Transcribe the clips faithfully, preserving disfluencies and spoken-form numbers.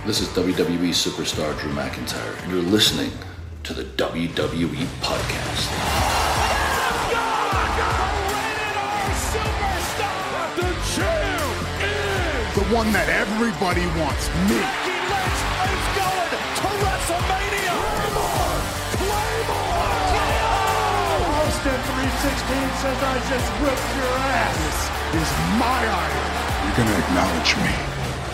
This is W W E superstar Drew McIntyre, and you're listening to the W W E Podcast. The champ is the one that everybody wants, me. Becky Lynch is going to WrestleMania. Claymore! Claymore! Austin three sixteen says I just whipped your ass. This is my idol. You're going to acknowledge me.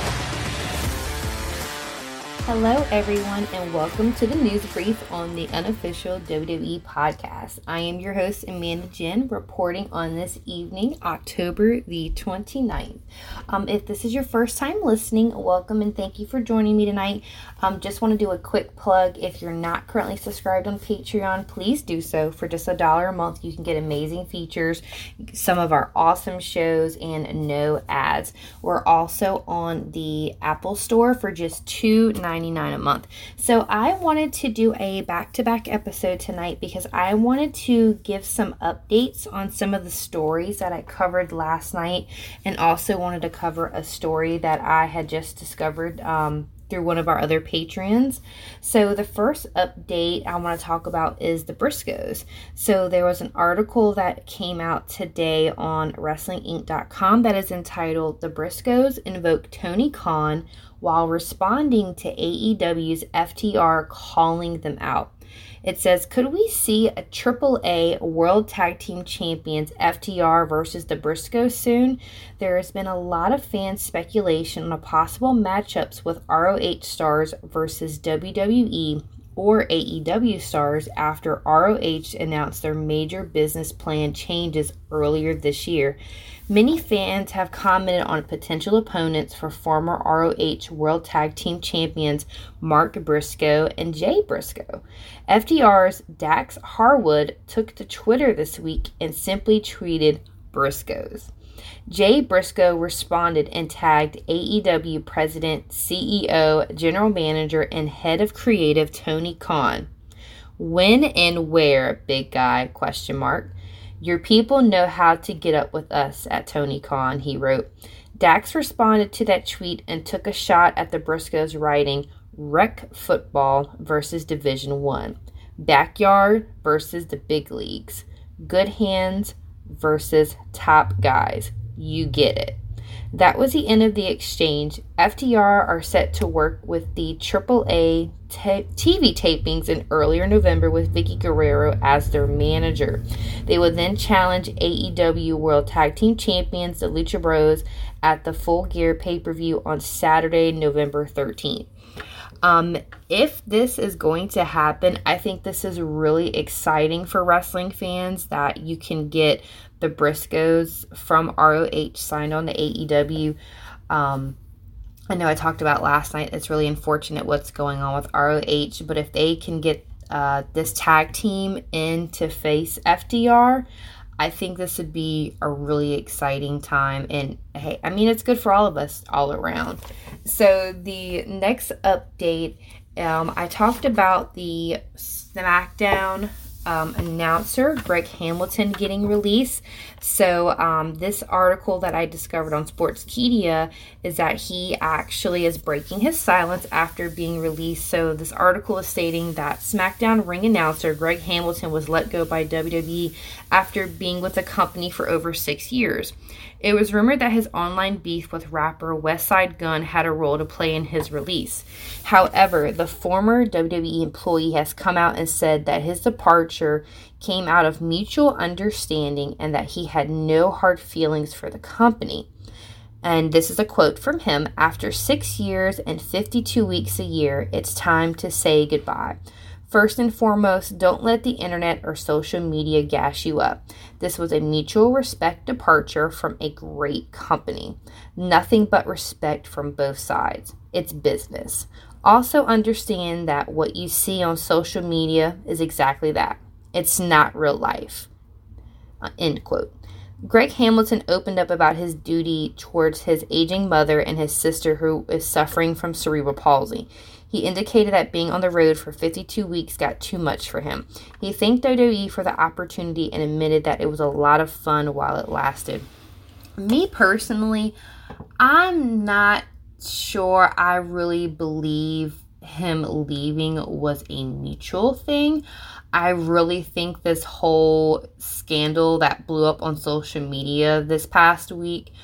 Hello, everyone, and welcome to the news brief on the unofficial W W E podcast. I am your host, Amanda Jen, reporting on this evening, October the twenty-ninth. Um, if this is your first time listening, welcome and thank you for joining me tonight. Um, just want to do a quick plug. If you're not currently subscribed on Patreon, please do so. For just a dollar a month, you can get amazing features, some of our awesome shows, and no ads. We're also on the Apple Store for just two dollars and ninety-nine cents a month. So I wanted to do a back-to-back episode tonight because I wanted to give some updates on some of the stories that I covered last night, and also wanted to cover a story that I had just discovered um, through one of our other patrons. So the first update I want to talk about is the Briscoes. So there was an article that came out today on Wrestling Inc dot com that is entitled "The Briscoes Invoke Tony Khan while responding to A E W's F T R calling them out." It says, could we see a triple A World Tag Team Champions F T R versus the Briscoes soon? There has been a lot of fan speculation on a possible matchups with R O H stars versus W W E or A E W stars after R O H announced their major business plan changes earlier this year. Many fans have commented on potential opponents for former R O H World Tag Team Champions Mark Briscoe and Jay Briscoe. F T R's Dax Harwood took to Twitter this week and simply tweeted Briscoes. Jay Briscoe responded and tagged A E W President, C E O, General Manager, and Head of Creative Tony Khan. When and where, big guy, question mark. Your people know how to get up with us at Tony Khan, he wrote. Dax responded to that tweet and took a shot at the Briscoes, writing, Rec Football versus Division One, Backyard versus the big leagues, Good Hands versus Top Guys. You get it. That was the end of the exchange. F T R are set to work with the triple A t- T V tapings in earlier November with Vicky Guerrero as their manager. They will then challenge A E W World Tag Team Champions, the Lucha Bros, at the Full Gear pay-per-view on Saturday, November thirteenth. Um, if this is going to happen, I think this is really exciting for wrestling fans that you can get the Briscoes from R O H signed on to A E W. Um, I know I talked about last night, it's really unfortunate what's going on with R O H, but if they can get uh, this tag team in to face F T R, I think this would be a really exciting time. And hey, I mean, it's good for all of us all around. So the next update, um, I talked about the SmackDown um, announcer, Greg Hamilton, getting released. So um, this article that I discovered on Sportskeeda is that he actually is breaking his silence after being released. So this article is stating that SmackDown ring announcer Greg Hamilton was let go by W W E after being with the company for over six years. It was rumored that his online beef with rapper Westside Gunn had a role to play in his release. However, the former W W E employee has come out and said that his departure came out of mutual understanding and that he had no hard feelings for the company. And this is a quote from him: "After six years and fifty-two weeks a year, it's time to say goodbye. First and foremost, don't let the internet or social media gas you up. This was a mutual respect departure from a great company. Nothing but respect from both sides. It's business. Also understand that what you see on social media is exactly that. It's not real life." Uh, end quote. Greg Hamilton opened up about his duty towards his aging mother and his sister who is suffering from cerebral palsy. He indicated that being on the road for fifty-two weeks got too much for him. He thanked W W E for the opportunity and admitted that it was a lot of fun while it lasted. Me personally, I'm not sure I really believe him leaving was a mutual thing. I really think this whole scandal that blew up on social media this past week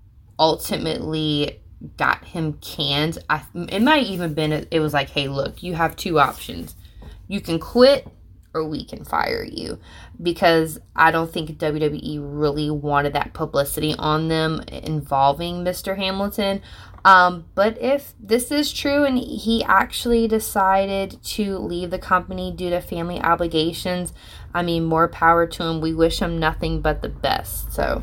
ultimately got him canned. I, it might even been, it was like, hey, look, you have two options. You can quit or we can fire you. Because I don't think W W E really wanted that publicity on them involving Mister Hamilton. Um, but if this is true and he actually decided to leave the company due to family obligations, I mean, more power to him. We wish him nothing but the best. So,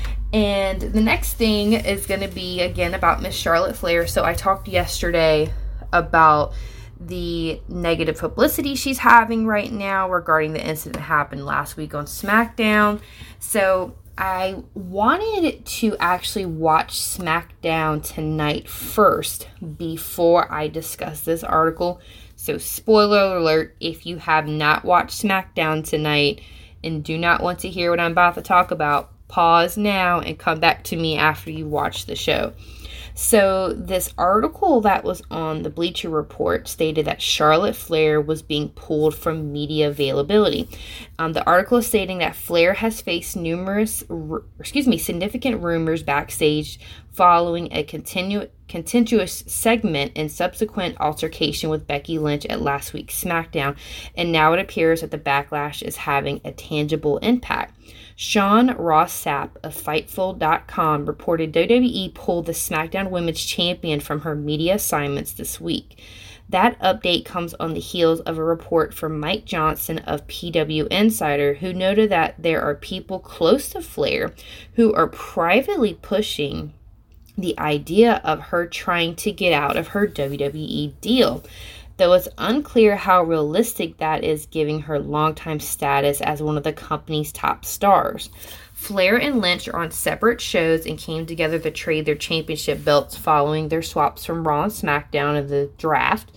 and the next thing is going to be, again, about Miss Charlotte Flair. So I talked yesterday about the negative publicity she's having right now regarding the incident that happened last week on SmackDown. So I wanted to actually watch SmackDown tonight first before I discuss this article. So spoiler alert, if you have not watched SmackDown tonight and do not want to hear what I'm about to talk about, pause now and come back to me after you watch the show. So this article that was on the Bleacher Report stated that Charlotte Flair was being pulled from media availability. Um, the article is stating that Flair has faced numerous, r- excuse me, significant rumors backstage following a continu- contentious segment and subsequent altercation with Becky Lynch at last week's SmackDown, and now it appears that the backlash is having a tangible impact. Sean Ross Sapp of Fightful dot com reported W W E pulled the SmackDown Women's Champion from her media assignments this week. That update comes on the heels of a report from Mike Johnson of P W Insider, who noted that there are people close to Flair who are privately pushing the idea of her trying to get out of her W W E deal, though it's unclear how realistic that is given her longtime status as one of the company's top stars. Flair and Lynch are on separate shows and came together to trade their championship belts following their swaps from Raw and SmackDown in the draft.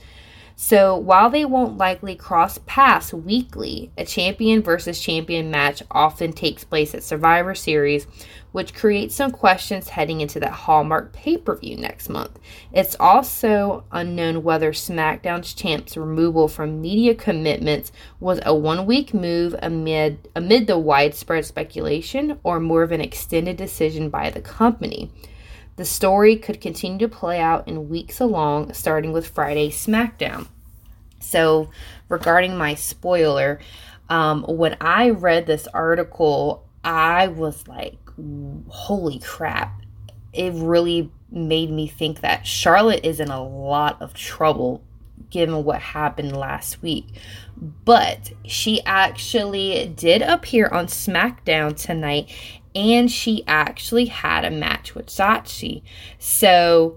So while they won't likely cross paths weekly, a champion versus champion match often takes place at Survivor Series, which creates some questions heading into that Hallmark pay-per-view next month. It's also unknown whether SmackDown's champ's removal from media commitments was a one-week move amid amid the widespread speculation or more of an extended decision by the company. The story could continue to play out in weeks along, starting with Friday's SmackDown. So, regarding my spoiler, um, when I read this article, I was like, holy crap. It really made me think that Charlotte is in a lot of trouble given what happened last week. But she actually did appear on SmackDown tonight, and she actually had a match with Shotzi. So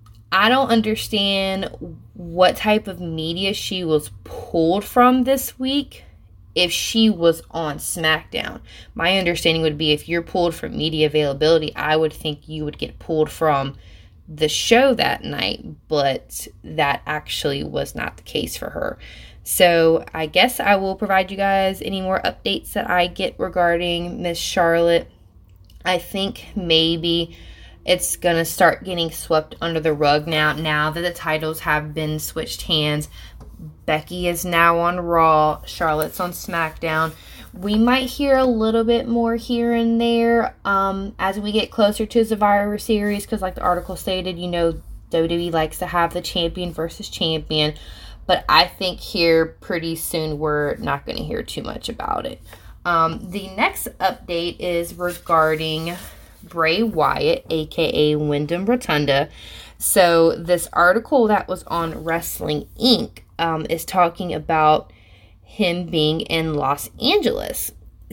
I don't understand what type of media she was pulled from this week if she was on SmackDown. My understanding would be if you're pulled from media availability, I would think you would get pulled from the show that night, but that actually was not the case for her. So I guess I will provide you guys any more updates that I get regarding Miss Charlotte. I think maybe it's going to start getting swept under the rug now, now that the titles have been switched hands. Becky is now on Raw. Charlotte's on SmackDown. We might hear a little bit more here and there um, as we get closer to Survivor Series, because like the article stated, you know, W W E likes to have the champion versus champion. But I think here pretty soon we're not going to hear too much about it. Um, the next update is regarding Bray Wyatt, aka Wyndham Rotunda. So this article that was on Wrestling Incorporated um, is talking about him being in Los Angeles.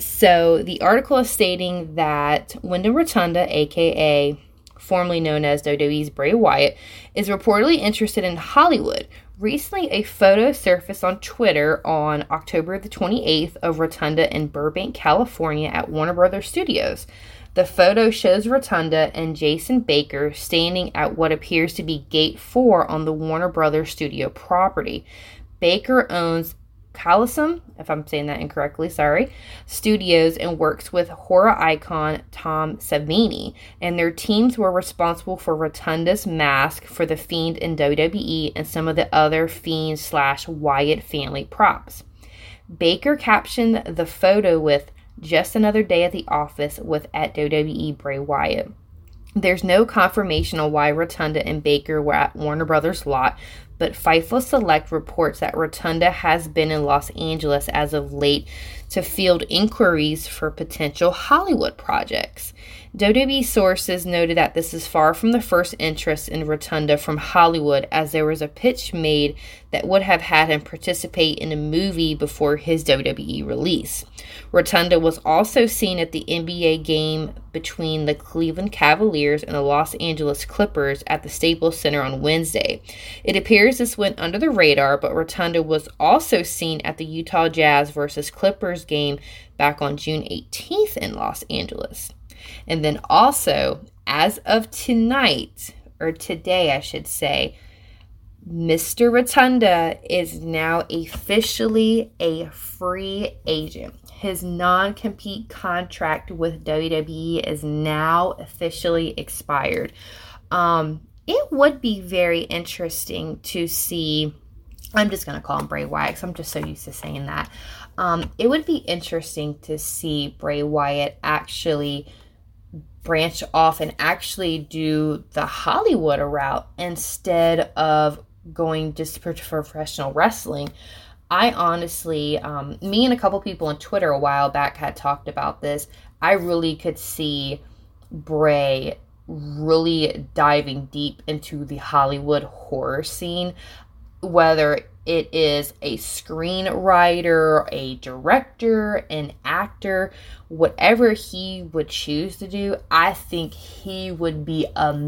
So the article is stating that Wyndham Rotunda, aka formerly known as W W E's Bray Wyatt, is reportedly interested in Hollywood. Recently, a photo surfaced on Twitter on October the twenty-eighth of Rotunda in Burbank, California at Warner Brothers Studios. The photo shows Rotunda and Jason Baker standing at what appears to be Gate four on the Warner Brothers studio property. Baker owns Callison, if I'm saying that incorrectly, sorry, Studios, and works with horror icon Tom Savini. And their teams were responsible for Rotunda's mask for The Fiend in W W E and some of the other Fiend slash Wyatt family props. Baker captioned the photo with "Just another day at the office with at W W E Bray Wyatt." There's no confirmation on why Rotunda and Baker were at Warner Brothers lot, but Fightful Select reports that Rotunda has been in Los Angeles as of late to field inquiries for potential Hollywood projects. W W E sources noted that this is far from the first interest in Rotunda from Hollywood, as there was a pitch made that would have had him participate in a movie before his W W E release. Rotunda was also seen at the N B A game between the Cleveland Cavaliers and the Los Angeles Clippers at the Staples Center on Wednesday. It appears this went under the radar, but Rotunda was also seen at the Utah Jazz versus Clippers game back on June eighteenth in Los Angeles. And then also, as of tonight, or today I should say, Mister Rotunda is now officially a free agent. His non-compete contract with W W E is now officially expired. Um, it would be very interesting to see, I'm just going to call him Bray Wyatt because I'm just so used to saying that. Um, it would be interesting to see Bray Wyatt actually branch off and actually do the Hollywood route instead of going just for professional wrestling. I honestly, um, me and a couple people on Twitter a while back had talked about this. I really could see Bray really diving deep into the Hollywood horror scene, whether it is a screenwriter, a director, an actor, whatever he would choose to do, I think he would be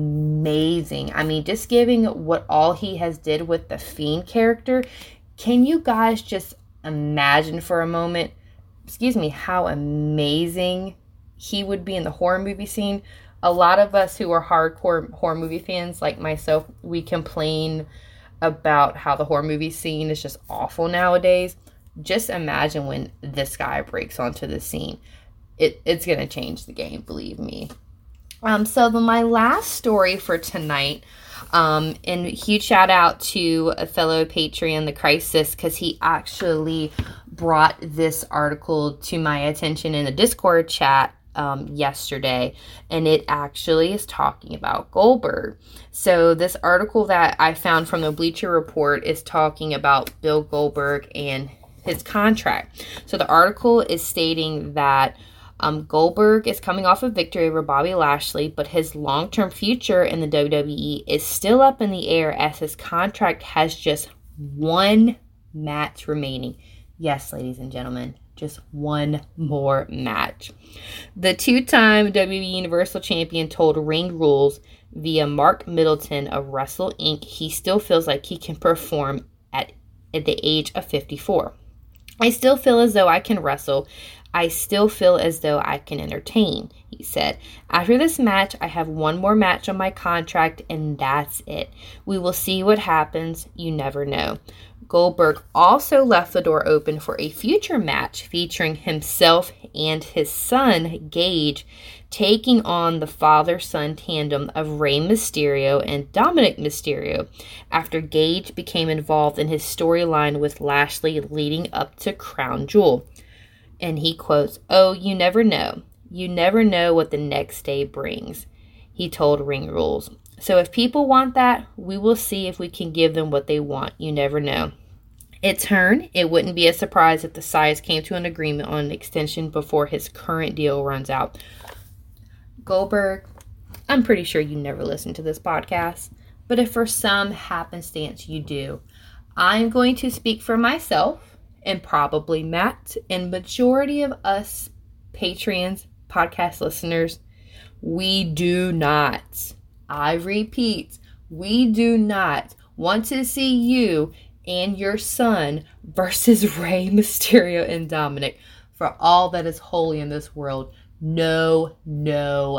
amazing. I mean, just giving what all he has did with the Fiend character, can you guys just imagine for a moment, excuse me, how amazing he would be in the horror movie scene? A lot of us who are hardcore horror movie fans, like myself, we complain about how the horror movie scene is just awful nowadays. Just imagine when this guy breaks onto the scene. It, it's going to change the game, believe me. Um, so the, my last story for tonight, um, and huge shout out to a fellow Patreon, The Crisis, because he actually brought this article to my attention in the Discord chat Um, yesterday, and it actually is talking about Goldberg. So this article that I found from the Bleacher Report is talking about Bill Goldberg and his contract. So the article is stating that um, Goldberg is coming off a victory over Bobby Lashley, but his long-term future in the W W E is still up in the air as his contract has just one match remaining. Yes, ladies and gentlemen, just one more match. The two-time W W E Universal Champion told Ring Rules via Mark Middleton of Wrestle Incorporated he still feels like he can perform at, at the age of fifty-four. I still feel as though I can wrestle. I still feel as though I can entertain, he said. After this match, I have one more match on my contract, and that's it. We will see what happens. You never know. Goldberg also left the door open for a future match featuring himself and his son, Gage, taking on the father-son tandem of Rey Mysterio and Dominic Mysterio after Gage became involved in his storyline with Lashley leading up to Crown Jewel. And he quotes, "Oh, you never know. You never know what the next day brings," he told Ring Rules. So if people want that, we will see if we can give them what they want. You never know. In turn, it wouldn't be a surprise if the sides came to an agreement on an extension before his current deal runs out. Goldberg, I'm pretty sure you never listen to this podcast, but if for some happenstance you do, I'm going to speak for myself and probably Matt and majority of us Patreons, podcast listeners. We do not, I repeat, we do not want to see you and your son versus Rey Mysterio and Dominic for all that is holy in this world. No, no,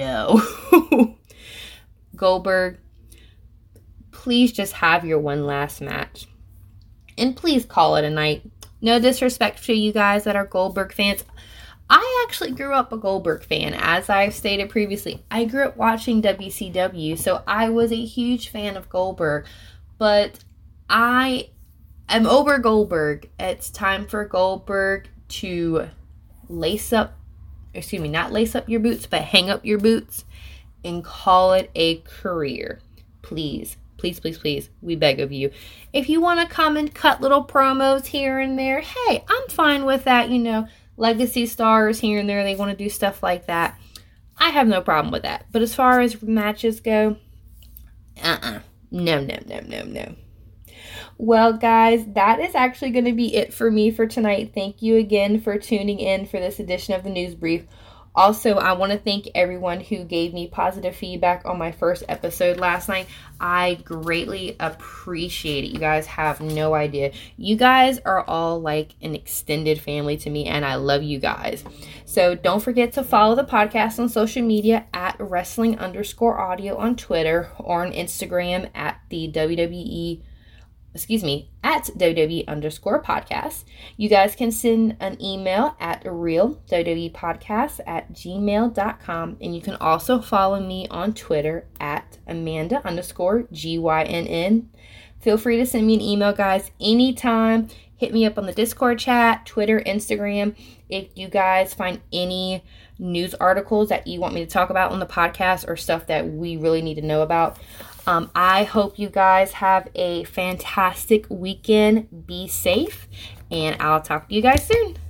no. Goldberg, please just have your one last match. And please call it a night. no disrespect to you guys that are Goldberg fans. I actually grew up a Goldberg fan. As I've stated previously, I grew up watching W C W, so I was a huge fan of Goldberg. But I am over Goldberg. It's time for Goldberg to lace up, excuse me, not lace up your boots, but hang up your boots and call it a career. Please, please, please, please, we beg of you. If you want to come and cut little promos here and there, hey, I'm fine with that, you know. Legacy stars here and there, they want to do stuff like that. I have no problem with that. But as far as matches go, uh-uh. No, no, no, no, no. Well, guys, that is actually going to be it for me for tonight. Thank you again for tuning in for this edition of the News Brief. Also, I want to thank everyone who gave me positive feedback on my first episode last night. I greatly appreciate it. You guys have no idea. You guys are all like an extended family to me, and I love you guys. So don't forget to follow the podcast on social media at wrestling underscore audio on Twitter or on Instagram at the W W E excuse me, at W W E underscore podcast. You guys can send an email at real W W E podcast at gmail dot com. And you can also follow me on Twitter at Amanda underscore G Y N N. Feel free to send me an email, guys, anytime. Hit me up on the Discord chat, Twitter, Instagram. If you guys find any news articles that you want me to talk about on the podcast or stuff that we really need to know about. Um, I hope you guys have a fantastic weekend. Be safe, and I'll talk to you guys soon.